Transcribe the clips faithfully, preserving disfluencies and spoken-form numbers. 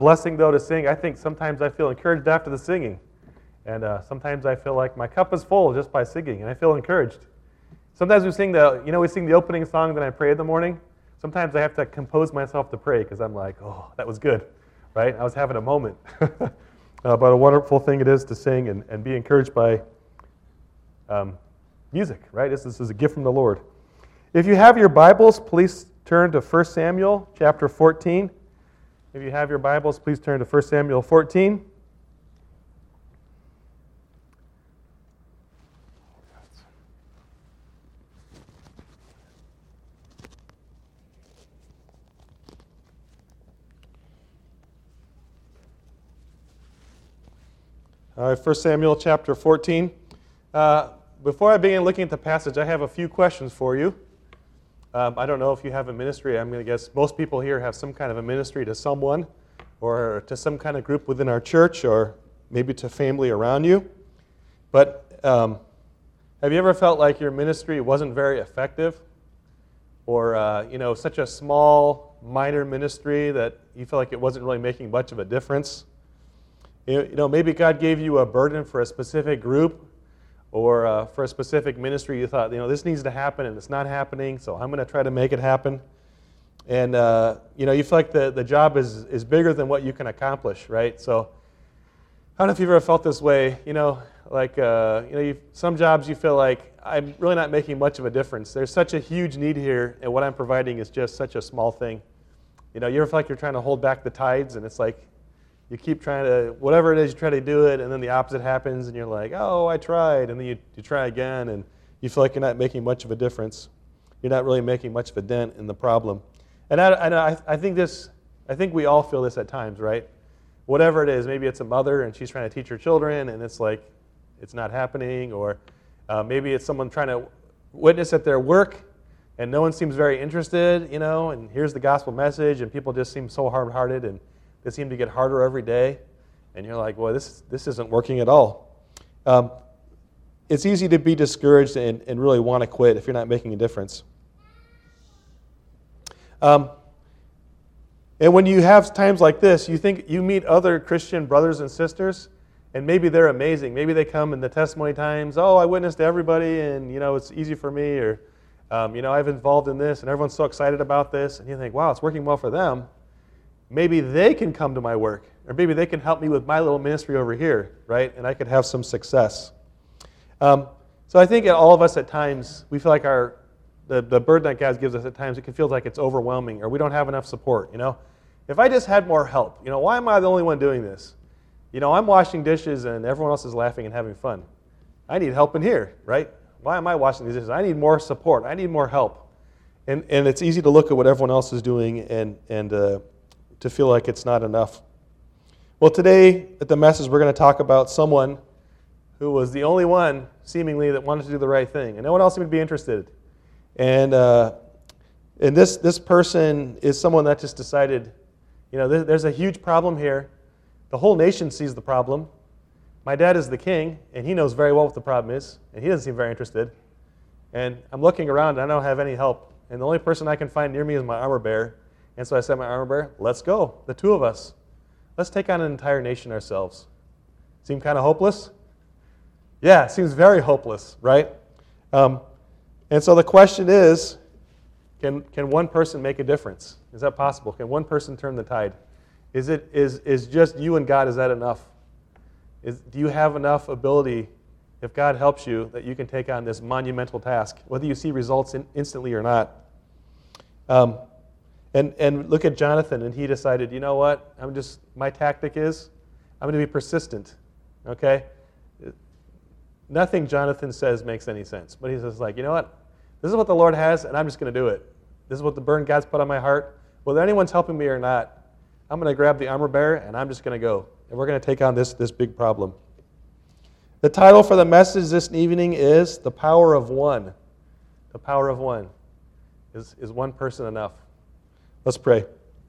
blessing, though, to sing. I think sometimes I feel encouraged after the singing. And uh, sometimes I feel like my cup is full just by singing, and I feel encouraged. Sometimes we sing the, you know, we sing the opening song, then I pray in the morning. Sometimes I have to compose myself to pray because I'm like, oh, that was good, right? I was having a moment. uh, but a wonderful thing it is to sing and, and be encouraged by um, music, right? This, this is a gift from the Lord. If you have your Bibles, please turn to First Samuel chapter fourteen. If you have your Bibles, please turn to First Samuel fourteen. All right, First Samuel chapter fourteen. Uh, before I begin looking at the passage, I have a few questions for you. Um, I don't know if you have a ministry. I'm going to guess most people here have some kind of a ministry to someone or to some kind of group within our church or maybe to family around you. But um, have you ever felt like your ministry wasn't very effective? Or, uh, you know, such a small, minor ministry that you feel like it wasn't really making much of a difference? You know, maybe God gave you a burden for a specific group or uh, for a specific ministry. You thought, you know, this needs to happen and it's not happening, so I'm going to try to make it happen. And, uh, you know, you feel like the, the job is, is bigger than what you can accomplish, right? So I don't know if you've ever felt this way. You know, like, uh, you know, you, some jobs you feel like I'm really not making much of a difference. There's such a huge need here, and what I'm providing is just such a small thing. You know, you ever feel like you're trying to hold back the tides, and it's like, you keep trying to, whatever it is, you try to do it, and then the opposite happens, and you're like, oh, I tried, and then you, you try again, and you feel like you're not making much of a difference. You're not really making much of a dent in the problem. And I, I, I think this, I think we all feel this at times, right? Whatever it is, maybe it's a mother, and she's trying to teach her children, and it's like, it's not happening, or uh, maybe it's someone trying to witness at their work, and no one seems very interested, you know, and here's the gospel message, and people just seem so hard-hearted, and they seem to get harder every day, and you're like, well, this this isn't working at all. Um, it's easy to be discouraged and, and really want to quit if you're not making a difference. Um, and when you have times like this, you think you meet other Christian brothers and sisters, and maybe they're amazing. Maybe they come in the testimony times, oh, I witnessed to everybody, and you know it's easy for me, or um, you know I've involved in this, and everyone's so excited about this, and you think, wow, it's working well for them. Maybe they can come to my work, or maybe they can help me with my little ministry over here, right? And I could have some success. Um, so I think all of us at times, we feel like our the, the burden that God gives us at times, it can feel like it's overwhelming, or we don't have enough support, you know? If I just had more help, you know, why am I the only one doing this? You know, I'm washing dishes and everyone else is laughing and having fun. I need help in here, right? Why am I washing these dishes? I need more support. I need more help. And and it's easy to look at what everyone else is doing and and uh, to feel like it's not enough. Well, today at the message, we're going to talk about someone who was the only one, seemingly, that wanted to do the right thing, and no one else seemed to be interested. And uh, and this this person is someone that just decided, you know, there, there's a huge problem here. The whole nation sees the problem. My dad is the king, and he knows very well what the problem is, and he doesn't seem very interested. And I'm looking around, and I don't have any help, and the only person I can find near me is my armor bearer. And so I said, my armor bearer, let's go, the two of us. Let's take on an entire nation ourselves. Seem kind of hopeless? Yeah, it seems very hopeless, right? Um, and so the question is, can can one person make a difference? Is that possible? Can one person turn the tide? Is it is is just you and God, is that enough? Is, do you have enough ability, if God helps you, that you can take on this monumental task, whether you see results in, instantly or not? Um, And and look at Jonathan, and he decided, you know what? I'm just my tactic is, I'm going to be persistent. Okay? Nothing Jonathan says makes any sense, but he's just like, you know what? This is what the Lord has, and I'm just going to do it. This is what the burden God's put on my heart. Whether anyone's helping me or not, I'm going to grab the armor bearer, and I'm just going to go, and we're going to take on this this big problem. The title for the message this evening is "The Power of One." The power of one. Is is one person enough? Let's pray.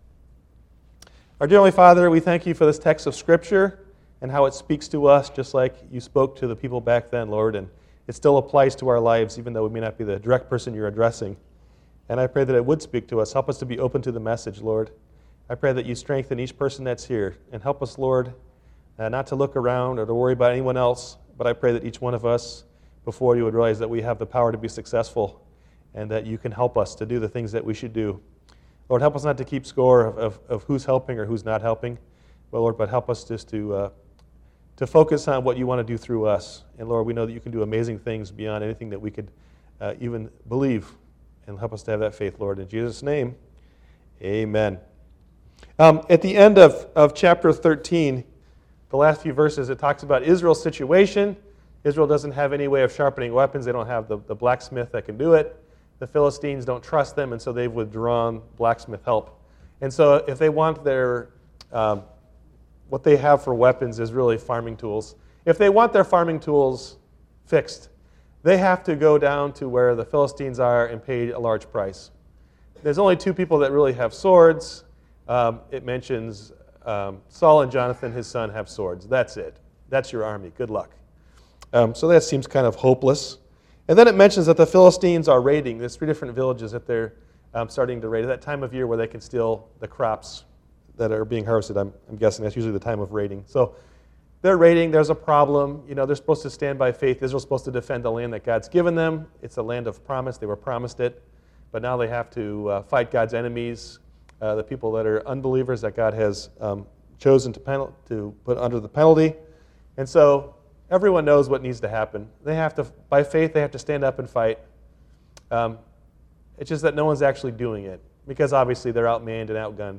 Our dear Heavenly Father, we thank you for this text of Scripture and how it speaks to us just like you spoke to the people back then, Lord, and it still applies to our lives even though we may not be the direct person you're addressing. And I pray that it would speak to us. Help us to be open to the message, Lord. I pray that you strengthen each person that's here and help us, Lord, uh, not to look around or to worry about anyone else, but I pray that each one of us before you would realize that we have the power to be successful and that you can help us to do the things that we should do. Lord, help us not to keep score of, of, of who's helping or who's not helping, but Lord, but help us just to uh, to focus on what you want to do through us. And Lord, we know that you can do amazing things beyond anything that we could uh, even believe, and help us to have that faith, Lord. In Jesus' name, amen. Um, at the end of, of chapter thirteen, the last few verses, it talks about Israel's situation. Israel doesn't have any way of sharpening weapons. They don't have the, the blacksmith that can do it. The Philistines don't trust them, and so they've withdrawn blacksmith help. And so if they want their, um, what they have for weapons is really farming tools. If they want their farming tools fixed, they have to go down to where the Philistines are and pay a large price. There's only two people that really have swords. Um, it mentions um, Saul and Jonathan, his son, have swords. That's it. That's your army. Good luck. Um, so that seems kind of hopeless. And then it mentions that the Philistines are raiding. There's three different villages that they're um, starting to raid at that time of year where they can steal the crops that are being harvested. I'm, I'm guessing that's usually the time of raiding. So they're raiding. There's a problem. You know, they're supposed to stand by faith. Israel's supposed to defend the land that God's given them. It's a land of promise. They were promised it. But now they have to uh, fight God's enemies, uh, the people that are unbelievers that God has um, chosen to, penal- to put under the penalty. And so everyone knows what needs to happen. They have to, by faith, they have to stand up and fight. Um, it's just that no one's actually doing it because obviously they're outmanned and outgunned.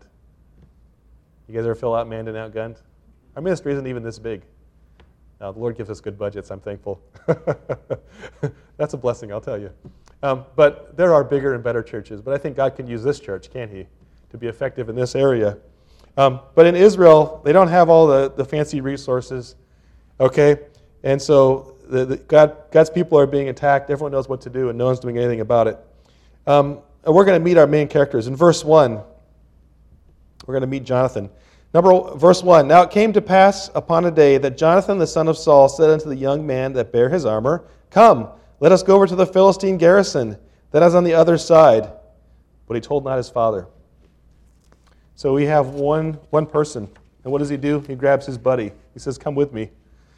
You guys ever feel outmanned and outgunned? Our ministry isn't even this big. Now, the Lord gives us good budgets. I'm thankful. That's a blessing, I'll tell you. Um, but there are bigger and better churches. But I think God can use this church, can't he, to be effective in this area. Um, but in Israel, they don't have all the, the fancy resources. Okay? And so the, the, God, God's people are being attacked. Everyone knows what to do, and no one's doing anything about it. Um, and we're going to meet our main characters. In verse one, we're going to meet Jonathan. Number verse one, now it came to pass upon a day that Jonathan the son of Saul said unto the young man that bare his armor, Come, let us go over to the Philistine garrison that is on the other side. But he told not his father. So we have one, one person. And what does he do? He grabs his buddy. He says, Come with me.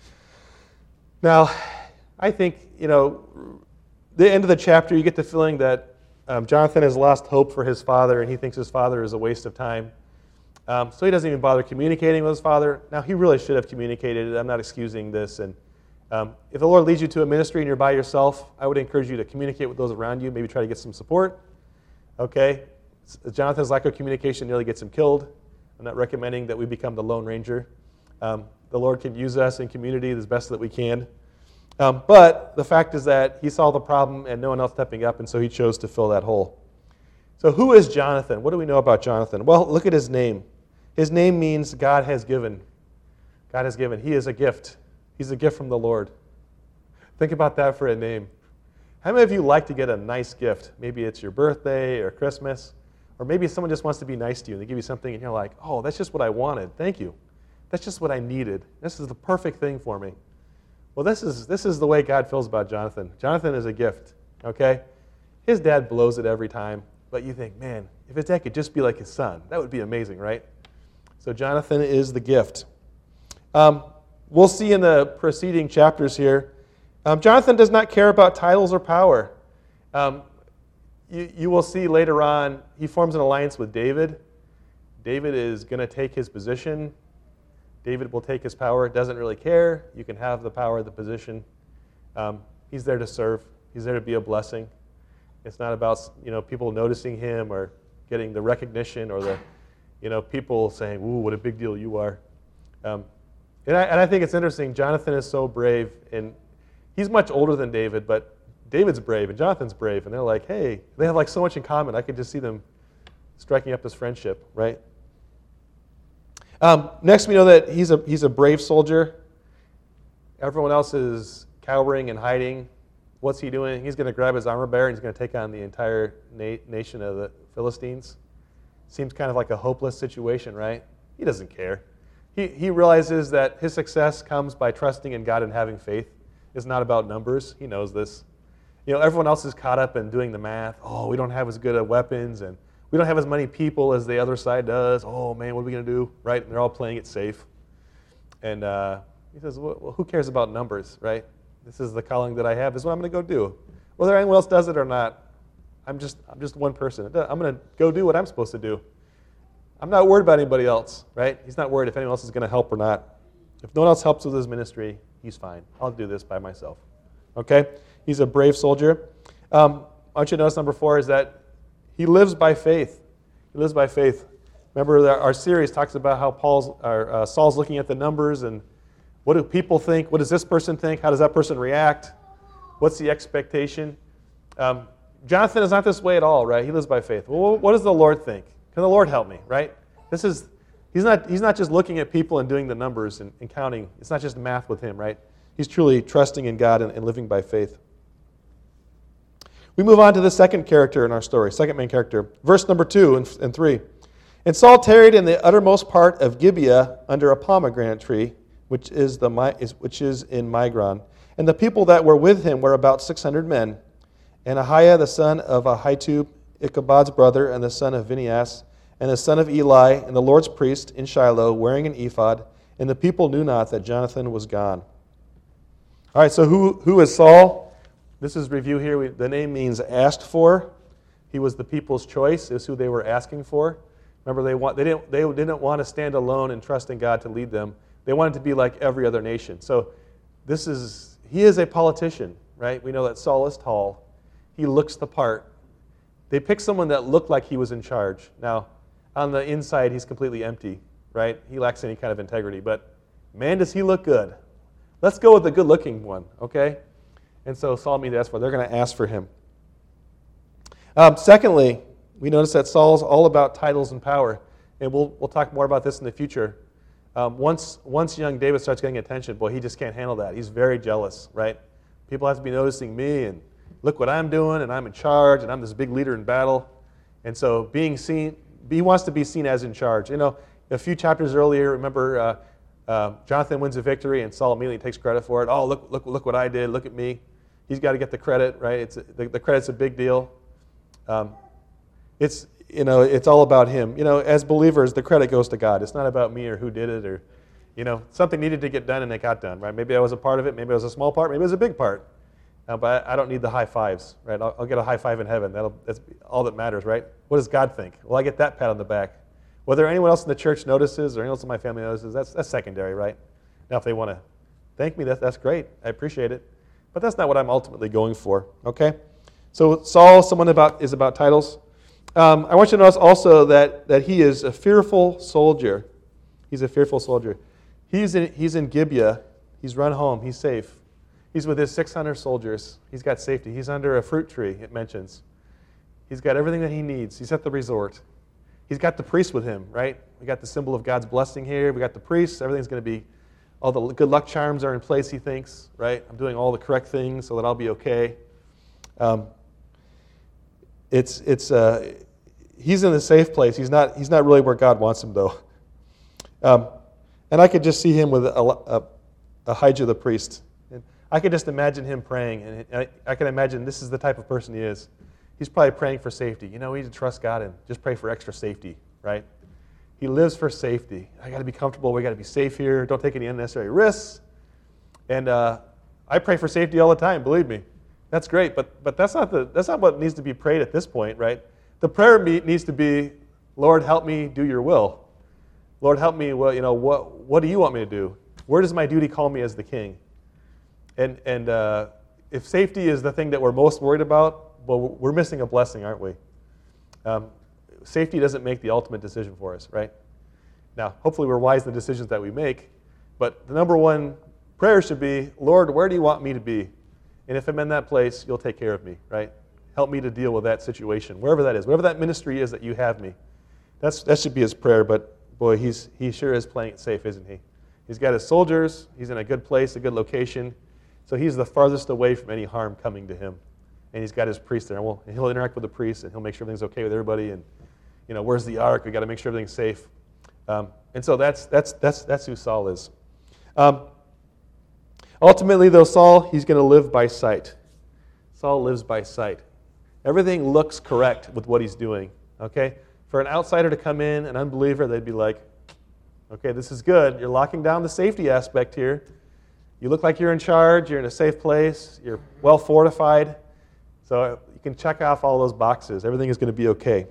Now, I think, you know, the end of the chapter, you get the feeling that um, Jonathan has lost hope for his father, and he thinks his father is a waste of time. Um, so he doesn't even bother communicating with his father. Now, he really should have communicated. I'm not excusing this. And um, if the Lord leads you to a ministry and you're by yourself, I would encourage you to communicate with those around you, maybe try to get some support. Okay? Jonathan's lack of communication nearly gets him killed. I'm not recommending that we become the Lone Ranger. Um, the Lord can use us in community as best that we can. Um, but the fact is that he saw the problem and no one else stepping up, and so he chose to fill that hole. So who is Jonathan? What do we know about Jonathan? Well, look at his name. His name means God has given. God has given. He is a gift. He's a gift from the Lord. Think about that for a name. How many of you like to get a nice gift? Maybe it's your birthday or Christmas, or maybe someone just wants to be nice to you and they give you something and you're like, oh, that's just what I wanted. Thank you. That's just what I needed. This is the perfect thing for me. Well, this is this is the way God feels about Jonathan. Jonathan is a gift, okay? His dad blows it every time, but you think, man, if his dad could just be like his son, that would be amazing, right? So Jonathan is the gift. Um, we'll see in the preceding chapters here, um, Jonathan does not care about titles or power. Um, you, you will see later on, he forms an alliance with David. David is going to take his position. David will take his power, doesn't really care. You can have the power, the position. Um, he's there to serve. He's there to be a blessing. It's not about, you know, people noticing him or getting the recognition or the, you know, people saying, ooh, what a big deal you are. Um, and, I, and I think it's interesting. Jonathan is so brave, and he's much older than David, but David's brave and Jonathan's brave, and they're like, hey, they have like so much in common. I could just see them striking up this friendship, right? Um, next, we know that he's a he's a brave soldier. Everyone else is cowering and hiding. What's he doing? He's going to grab his armor bearer and he's going to take on the entire na- nation of the Philistines. Seems kind of like a hopeless situation, right? He doesn't care. He he realizes that his success comes by trusting in God and having faith. It's not about numbers. He knows this. You know, everyone else is caught up in doing the math. Oh, we don't have as good at weapons, and We don't have as many people as the other side does. Oh, man, what are we going to do? Right? And they're all playing it safe. And uh, he says, well, who cares about numbers, right? This is the calling that I have. This is what I'm going to go do. Whether anyone else does it or not, I'm just, I'm just one person. I'm going to go do what I'm supposed to do. I'm not worried about anybody else, right? He's not worried if anyone else is going to help or not. If no one else helps with his ministry, he's fine. I'll do this by myself. Okay? He's a brave soldier. Um, I want you to notice number four is that he lives by faith. He lives by faith. Remember that our series talks about how Paul's, or, uh, Saul's looking at the numbers and what do people think? What does this person think? How does that person react? What's the expectation? Um, Jonathan is not this way at all, right? He lives by faith. Well, what does the Lord think? Can the Lord help me, right? This is he's not he's not just looking at people and doing the numbers and, and counting. It's not just math with him, right? He's truly trusting in God and, and living by faith. We move on to the second character in our story, second main character. Verse number two and, and three. And Saul tarried in the uttermost part of Gibeah under a pomegranate tree, which is the which is in Migron. And the people that were with him were about six hundred men. And Ahiah, the son of Ahitub, Ichabod's brother, and the son of Phinehas, and the son of Eli, and the Lord's priest in Shiloh, wearing an ephod. And the people knew not that Jonathan was gone. All right, so who, who is Saul? This is review here. We, the name means asked for. He was the people's choice, is who they were asking for. Remember, they, want, they, didn't, they didn't want to stand alone and trust in God to lead them. They wanted to be like every other nation. So this is, he is a politician, right? We know that Saul is tall. He looks the part. They picked someone that looked like he was in charge. Now, on the inside, he's completely empty, right? He lacks any kind of integrity. But man, does he look good. Let's go with the good-looking one, okay? And so Saul means to ask for. They're going to ask for him. Um, secondly, we notice that Saul's all about titles and power. And we'll, we'll talk more about this in the future. Um, once, once young David starts getting attention, boy, he just can't handle that. He's very jealous, right? People have to be noticing me, and look what I'm doing, and I'm in charge, and I'm this big leader in battle. And so being seen, he wants to be seen as in charge. You know, a few chapters earlier, remember, uh, uh, Jonathan wins a victory, and Saul immediately takes credit for it. Oh, look, look, look what I did. Look at me. He's got to get the credit, right? It's a, the, the credit's a big deal. Um, it's you know, it's all about him. You know, as believers, the credit goes to God. It's not about me or who did it, or, you know, something needed to get done and it got done, right? Maybe I was a part of it. Maybe it was a small part. Maybe it was a big part. Uh, but I don't need the high fives, right? I'll, I'll get a high five in heaven. That'll, that's all that matters, right? What does God think? Well, I get that pat on the back. Whether anyone else in the church notices or anyone else in my family notices, that's, that's secondary, right? Now, if they want to thank me, that, that's great. I appreciate it. But that's not what I'm ultimately going for, okay? So Saul, someone about is about titles. Um, I want you to notice also that, that he is a fearful soldier. He's a fearful soldier. He's in, he's in Gibeah. He's run home. He's safe. He's with his six hundred soldiers. He's got safety. He's under a fruit tree, it mentions. He's got everything that he needs. He's at the resort. He's got the priest with him, right? We got the symbol of God's blessing here. We got the priest. Everything's going to be, all the good luck charms are in place, he thinks, right? I'm doing all the correct things so that I'll be okay. Um, it's, it's, uh, he's in a safe place. He's not, he's not really where God wants him, though. Um, and I could just see him with a, a, Ahijah the priest. And I could just imagine him praying, and I, I can imagine this is the type of person he is. He's probably praying for safety. You know, we need to trust God and just pray for extra safety, right? He lives for safety. I got to be comfortable. We got to be safe here. Don't take any unnecessary risks. And uh, I pray for safety all the time. Believe me, that's great. But but that's not the that's not what needs to be prayed at this point, right? The prayer needs to be, Lord, help me do your will. Lord, help me. Well, you know, what what do you want me to do? Where does my duty call me as the king? And and uh, if safety is the thing that we're most worried about, well, we're missing a blessing, aren't we? Um, safety doesn't make the ultimate decision for us, right? Now, hopefully we're wise in the decisions that we make, but the number one prayer should be, Lord, where do you want me to be? And if I'm in that place, you'll take care of me, right? Help me to deal with that situation, wherever that is, whatever that ministry is that you have me. That's, that should be his prayer, but boy, he's, he sure is playing it safe, isn't he? He's got his soldiers, he's in a good place, a good location, so he's the farthest away from any harm coming to him. And he's got his priest there. And we'll, he'll interact with the priest, and he'll make sure everything's okay with everybody. And, you know, where's the ark? We got to make sure everything's safe. Um, and so that's that's that's that's who Saul is. Um, ultimately, though, Saul, he's going to live by sight. Saul lives by sight. Everything looks correct with what he's doing. Okay? For an outsider to come in, an unbeliever, they'd be like, okay, this is good. You're locking down the safety aspect here. You look like you're in charge. You're in a safe place. You're well fortified. So you can check off all those boxes. Everything is going to be okay.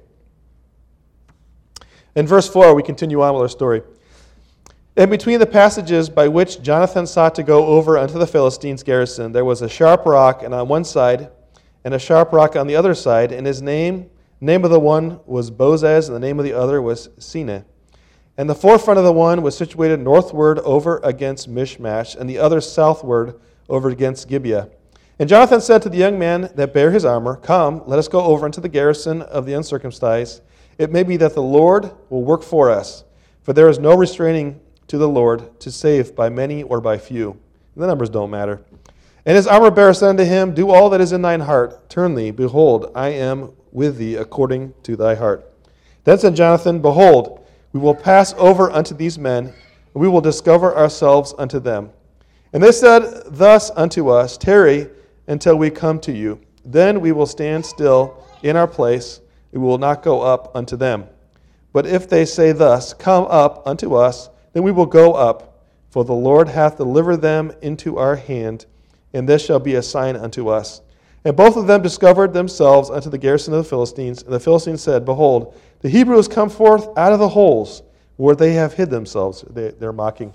In verse four, we continue on with our story. And between the passages by which Jonathan sought to go over unto the Philistines' garrison, there was a sharp rock and on one side, and a sharp rock on the other side, and his name, name of the one was Bozez, and the name of the other was Seneh. And the forefront of the one was situated northward over against Mishmash, and the other southward over against Gibeah. And Jonathan said to the young man that bare his armor, Come, let us go over unto the garrison of the uncircumcised. It may be that the Lord will work for us, for there is no restraining to the Lord to save by many or by few. The numbers don't matter. And his armor bearer said unto him, Do all that is in thine heart. Turn thee, behold, I am with thee according to thy heart. Then said Jonathan, Behold, we will pass over unto these men, and we will discover ourselves unto them. And they said thus unto us, Tarry until we come to you. Then we will stand still in our place, we will not go up unto them. But if they say thus, Come up unto us, then we will go up, for the Lord hath delivered them into our hand, and this shall be a sign unto us. And both of them discovered themselves unto the garrison of the Philistines, and the Philistines said, Behold, the Hebrews come forth out of the holes where they have hid themselves. They, they're mocking.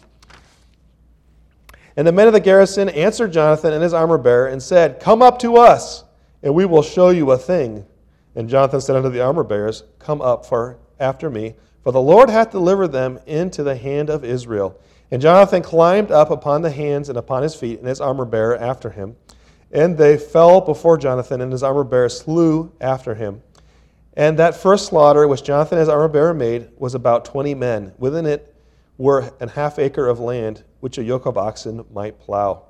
And the men of the garrison answered Jonathan and his armor bearer, and said, Come up to us, and we will show you a thing. And Jonathan said unto the armor bearers, Come up for after me, for the Lord hath delivered them into the hand of Israel. And Jonathan climbed up upon the hands and upon his feet, and his armor bearer after him. And they fell before Jonathan, and his armor bearer slew after him. And that first slaughter which Jonathan his armor bearer made was about twenty men. Within it were an half acre of land, which a yoke of oxen might plow.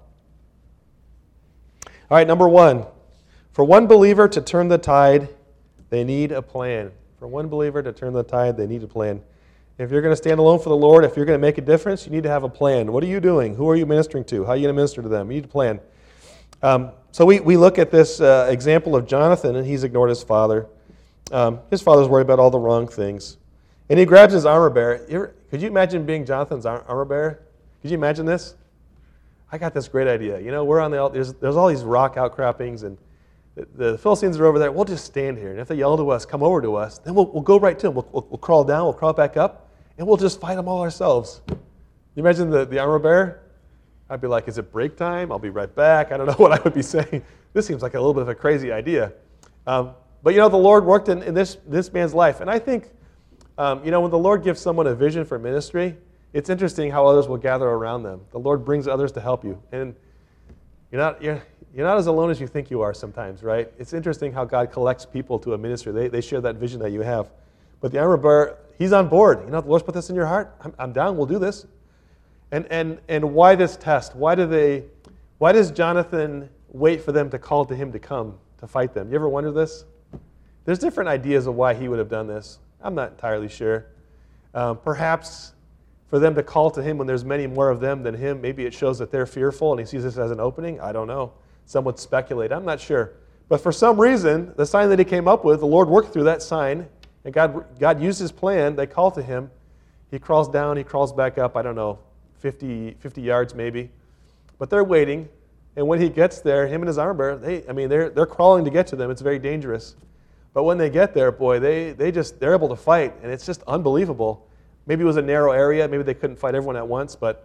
All right, number one. For one believer to turn the tide, they need a plan. For one believer to turn the tide, they need a plan. If you're going to stand alone for the Lord, if you're going to make a difference, you need to have a plan. What are you doing? Who are you ministering to? How are you going to minister to them? You need a plan. Um, so we, we look at this uh, example of Jonathan, and he's ignored his father. Um, his father's worried about all the wrong things. And he grabs his armor bearer. You ever, could you imagine being Jonathan's armor bearer? Could you imagine this? I got this great idea. You know, we're on the, there's, there's all these rock outcroppings, and the, the Philistines are over there. We'll just stand here. And if they yell to us, come over to us, then we'll, we'll go right to them. We'll, we'll, we'll crawl down, we'll crawl back up, and we'll just fight them all ourselves. You imagine the, the armor bearer? I'd be like, is it break time? I'll be right back. I don't know what I would be saying. This seems like a little bit of a crazy idea. Um, but, you know, the Lord worked in, in this, this man's life. And I think, um, you know, when the Lord gives someone a vision for ministry, it's interesting how others will gather around them. The Lord brings others to help you. And you're not, you're, you're not as alone as you think you are sometimes, right? It's interesting how God collects people to a ministry. They, they share that vision that you have. But the armor bearer, he's on board. You know, the Lord's put this in your heart. I'm, I'm down. We'll do this. And and and why this test? Why do they? Why does Jonathan wait for them to call to him to come to fight them? You ever wonder this? There's different ideas of why he would have done this. I'm not entirely sure. Um, perhaps for them to call to him when there's many more of them than him, maybe it shows that they're fearful and he sees this as an opening. I don't know. Some would speculate. I'm not sure. But for some reason, the sign that he came up with, the Lord worked through that sign, and God God used his plan. They call to him. He crawls down. He crawls back up. I don't know. fifty, fifty yards maybe. But they're waiting, and when he gets there, him and his armor bearer, they, I mean, they're, they're crawling to get to them. It's very dangerous. But when they get there, boy, they, they just, they're able to fight, and it's just unbelievable. Maybe it was a narrow area. Maybe they couldn't fight everyone at once, but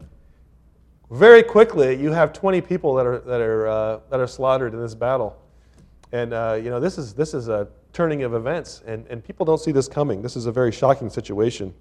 very quickly, you have twenty people that are, that are, uh, that are slaughtered in this battle. And, uh, you know, this is, this is a turning of events, and, and people don't see this coming. This is a very shocking situation.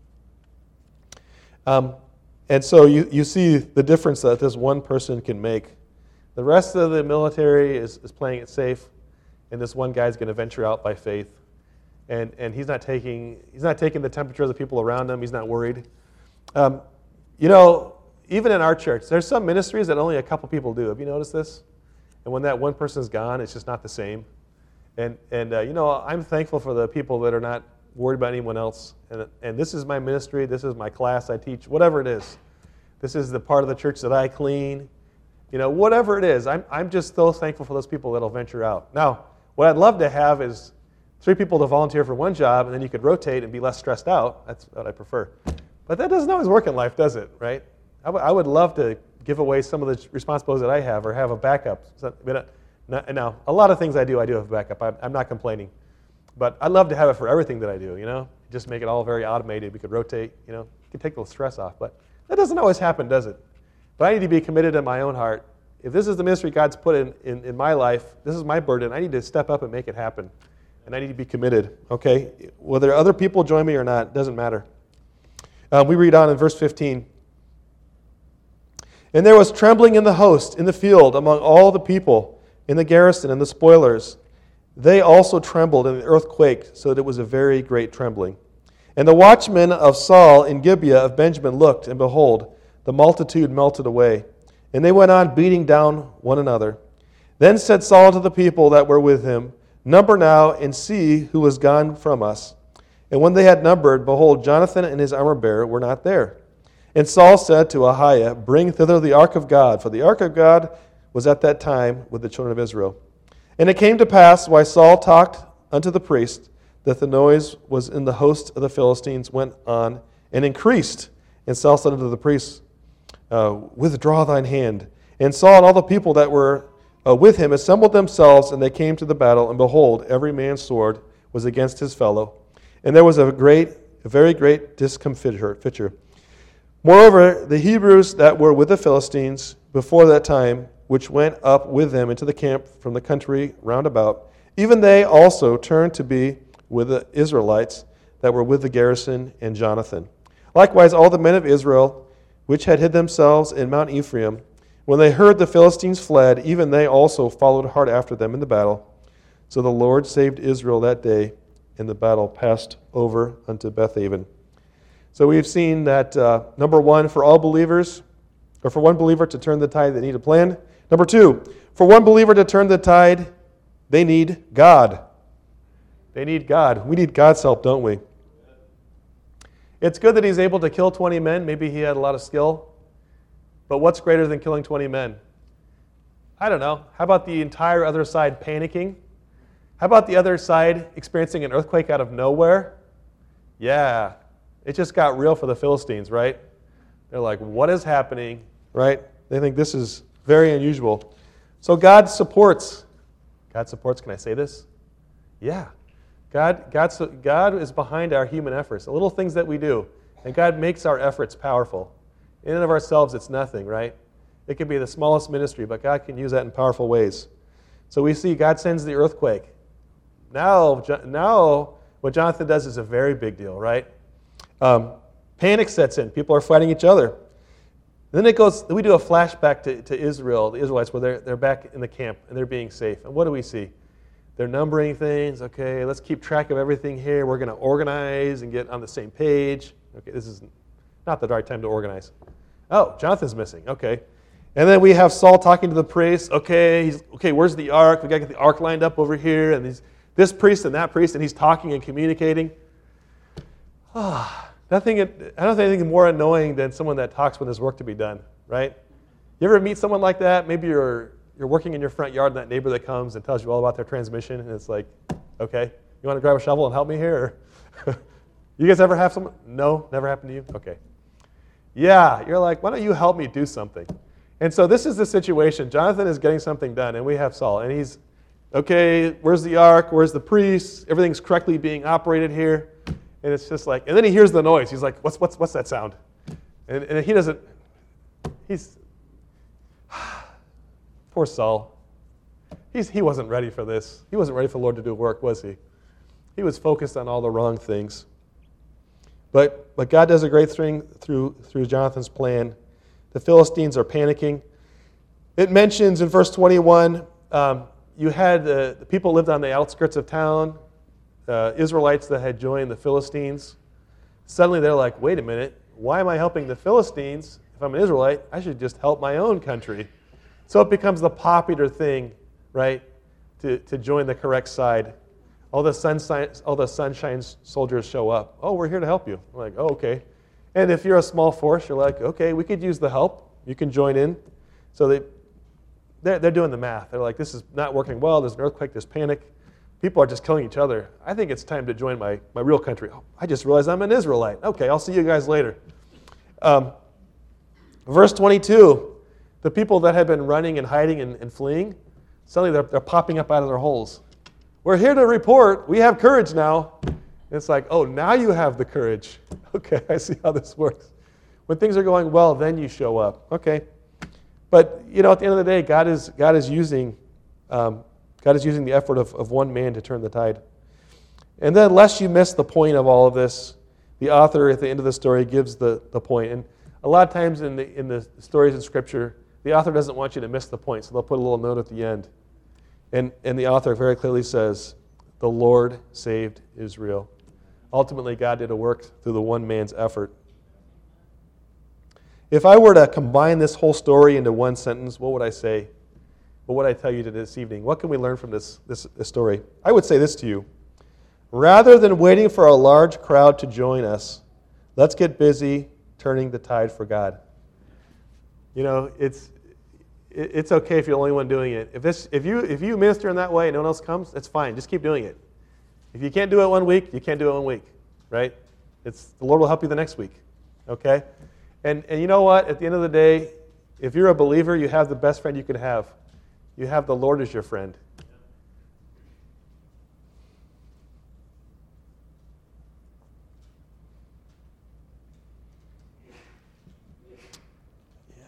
Um, And so you, you see the difference that this one person can make. The rest of the military is, is playing it safe, and this one guy's going to venture out by faith. And and he's not taking he's not taking the temperature of the people around him. He's not worried. Um, you know, even in our church, there's some ministries that only a couple people do. Have you noticed this? And when that one person's gone, it's just not the same. And and uh, you know, I'm thankful for the people that are not worried about anyone else. And, and this is my ministry, this is my class I teach, whatever it is. This is the part of the church that I clean. You know, whatever it is, I'm, I'm just so thankful for those people that'll venture out. Now, what I'd love to have is three people to volunteer for one job, and then you could rotate and be less stressed out. That's what I prefer. But that doesn't always work in life, does it, right? I, w- I would love to give away some of the responsibilities that I have or have a backup. So, but, uh, now, a lot of things I do, I do have a backup. I'm, I'm not complaining. But I'd love to have it for everything that I do, you know? Just make it all very automated. We could rotate, you know? You could take the stress off. But that doesn't always happen, does it? But I need to be committed in my own heart. If this is the ministry God's put in, in, in my life, this is my burden, I need to step up and make it happen. And I need to be committed, okay? Whether other people join me or not, doesn't matter. Um, we read on in verse fifteen. And there was trembling in the host, in the field, among all the people, in the garrison and the spoilers. They also trembled, and the earth quaked, so that it was a very great trembling. And the watchmen of Saul in Gibeah of Benjamin looked, and behold, the multitude melted away. And they went on beating down one another. Then said Saul to the people that were with him, Number now, and see who is gone from us. And when they had numbered, behold, Jonathan and his armor-bearer were not there. And Saul said to Ahiah, Bring thither the ark of God, for the ark of God was at that time with the children of Israel. And it came to pass, while Saul talked unto the priest, that the noise was in the host of the Philistines went on and increased. And Saul said unto the priest, uh, Withdraw thine hand. And Saul and all the people that were uh, with him assembled themselves, and they came to the battle. And behold, every man's sword was against his fellow. And there was a great, a very great discomfiture. Moreover, the Hebrews that were with the Philistines before that time, which went up with them into the camp from the country round about, even they also turned to be with the Israelites that were with the garrison and Jonathan. Likewise, all the men of Israel, which had hid themselves in Mount Ephraim, when they heard the Philistines fled, even they also followed hard after them in the battle. So the Lord saved Israel that day, and the battle passed over unto Bethaven. So we've seen that, uh, number one, for all believers, or for one believer to turn the tide, they need a plan. Number two, for one believer to turn the tide, they need God. They need God. We need God's help, don't we? It's good that he's able to kill twenty men. Maybe he had a lot of skill. But what's greater than killing twenty men? I don't know. How about the entire other side panicking? How about the other side experiencing an earthquake out of nowhere? Yeah. It just got real for the Philistines, right? They're like, what is happening, right? They think this is very unusual. So God supports. God supports, can I say this? Yeah. God, God, God is behind our human efforts, the little things that we do. And God makes our efforts powerful. In and of ourselves, it's nothing, right? It can be the smallest ministry, but God can use that in powerful ways. So we see God sends the earthquake. Now, now what Jonathan does is a very big deal, right? Um, panic sets in. People are fighting each other. And then it goes. Then we do a flashback to, to Israel, the Israelites, where they're they're back in the camp and they're being safe. And what do we see? They're numbering things. Okay, let's keep track of everything here. We're going to organize and get on the same page. Okay, this is not the right time to organize. Oh, Jonathan's missing. Okay, and then we have Saul talking to the priest. Okay, he's okay. Where's the ark? We got to get the ark lined up over here. And these, this priest and that priest, and he's talking and communicating. Ah, nothing. I don't think anything more annoying than someone that talks when there's work to be done, right? You ever meet someone like that? Maybe you're you're working in your front yard, and that neighbor that comes and tells you all about their transmission, and it's like, okay, you want to grab a shovel and help me here? You guys ever have someone? No, never happened to you? Okay. Yeah, you're like, why don't you help me do something? And so this is the situation. Jonathan is getting something done, and we have Saul, and he's, okay, where's the ark? Where's the priest? Everything's correctly being operated here. And it's just like, and then he hears the noise. He's like, what's what's what's that sound? And, and he doesn't, he's, poor Saul. He's, he wasn't ready for this. He wasn't ready for the Lord to do work, was he? He was focused on all the wrong things. But but God does a great thing through, through Jonathan's plan. The Philistines are panicking. It mentions in verse twenty-one, um, you had the, the people lived on the outskirts of town, Uh, Israelites that had joined the Philistines. Suddenly they're like, wait a minute, why am I helping the Philistines? If I'm an Israelite, I should just help my own country. So it becomes the popular thing, right, to, to join the correct side. All the sunshine, all the sunshine soldiers show up. Oh, we're here to help you. I'm like, oh, okay. And if you're a small force, you're like, okay, we could use the help. You can join in. So they, they're, they're doing the math. They're like, this is not working well. There's an earthquake. There's panic. people are just killing each other. I think it's time to join my, my real country. Oh, I just realized I'm an Israelite. Okay, I'll see you guys later. Um, verse twenty-two, the people that had been running and hiding and, and fleeing, suddenly they're, they're popping up out of their holes. We're here to report. We have courage now. And it's like, oh, now you have the courage. Okay, I see how this works. When things are going well, then you show up. Okay. But, you know, at the end of the day, God is, God is using um, God is using the effort of, of one man to turn the tide. And then, lest you miss the point of all of this, the author at the end of the story gives the, the point. And a lot of times in the, in the stories in Scripture, the author doesn't want you to miss the point, so they'll put a little note at the end. And, and the author very clearly says, the Lord saved Israel. Ultimately, God did a work through the one man's effort. If I were to combine this whole story into one sentence, what would I say? What would I tell you this evening? What can we learn from this, this, this story? I would say this to you. Rather than waiting for a large crowd to join us, let's get busy turning the tide for God. You know, it's it's okay if you're the only one doing it. If this if you if you minister in that way and no one else comes, that's fine. Just keep doing it. If you can't do it one week, you can't do it one week, right? It's the Lord will help you the next week. Okay? And and you know what? At the end of the day, if you're a believer, you have the best friend you can have. You have the Lord as your friend. Yeah.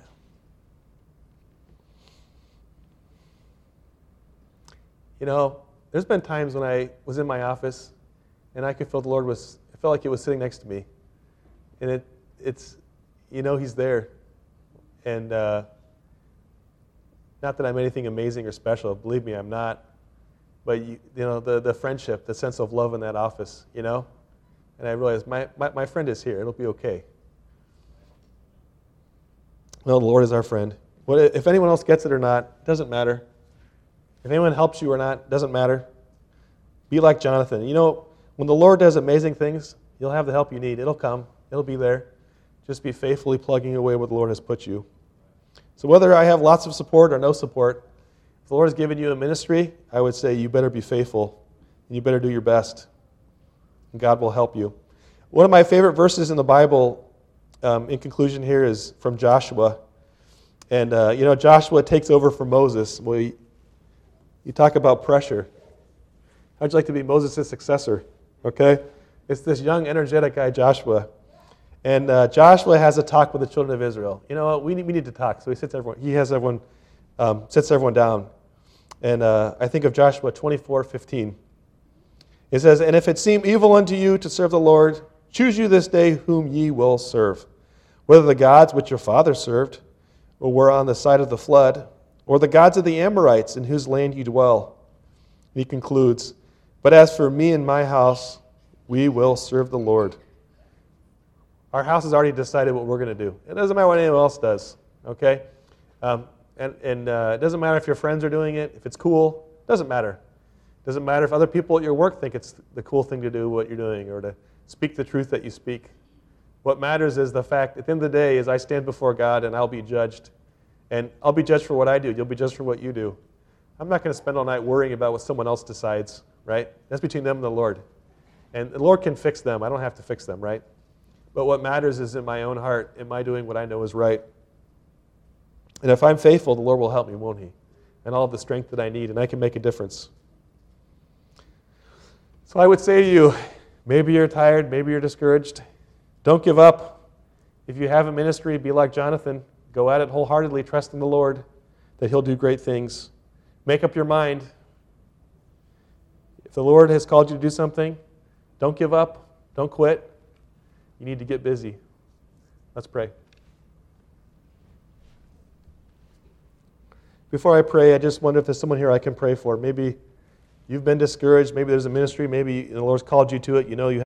You know, there's been times when I was in my office and I could feel the Lord was, it felt like He was sitting next to me. And it it's, you know, He's there. And uh, not that I'm anything amazing or special. Believe me, I'm not. But, you, you know, the, the friendship, the sense of love in that office, you know? And I realized my, my, my friend is here. It'll be okay. Well, the Lord is our friend. What, if anyone else gets it or not, doesn't matter. If anyone helps you or not, doesn't matter. Be like Jonathan. You know, when the Lord does amazing things, you'll have the help you need. It'll come. It'll be there. Just be faithfully plugging away where the Lord has put you. So whether I have lots of support or no support, if the Lord has given you a ministry, I would say you better be faithful and you better do your best. And God will help you. One of my favorite verses in the Bible, um, in conclusion here, is from Joshua. And, uh, you know, Joshua takes over from Moses. Well, you, you talk about pressure. How'd you like to be Moses' successor? Okay? It's this young, energetic guy, Joshua. And uh, Joshua has a talk with the children of Israel. You know what? We need, we need to talk. So he sits everyone. He has everyone, um, sits everyone down. And uh, I think of Joshua twenty-four fifteen. It says, "And if it seem evil unto you to serve the Lord, choose you this day whom ye will serve, whether the gods which your fathers served, or were on the side of the flood, or the gods of the Amorites in whose land you dwell." And he concludes, "But as for me and my house, we will serve the Lord." Our house has already decided what we're going to do. It doesn't matter what anyone else does, okay? Um, and and uh, it doesn't matter if your friends are doing it, if it's cool. It doesn't matter. It doesn't matter if other people at your work think it's the cool thing to do what you're doing or to speak the truth that you speak. What matters is the fact, at the end of the day, is I stand before God and I'll be judged. And I'll be judged for what I do. You'll be judged for what you do. I'm not going to spend all night worrying about what someone else decides, right? That's between them and the Lord. And the Lord can fix them. I don't have to fix them, right? But what matters is in my own heart, am I doing what I know is right? And if I'm faithful, the Lord will help me, won't He? And I'll have the strength that I need, and I can make a difference. So I would say to you, maybe you're tired, maybe you're discouraged. Don't give up. If you have a ministry, be like Jonathan. Go at it wholeheartedly, trust in the Lord that He'll do great things. Make up your mind. If the Lord has called you to do something, don't give up. Don't quit. You need to get busy. Let's pray. Before I pray, I just wonder if there's someone here I can pray for. Maybe you've been discouraged. Maybe there's a ministry. Maybe the Lord's called you to it. You know you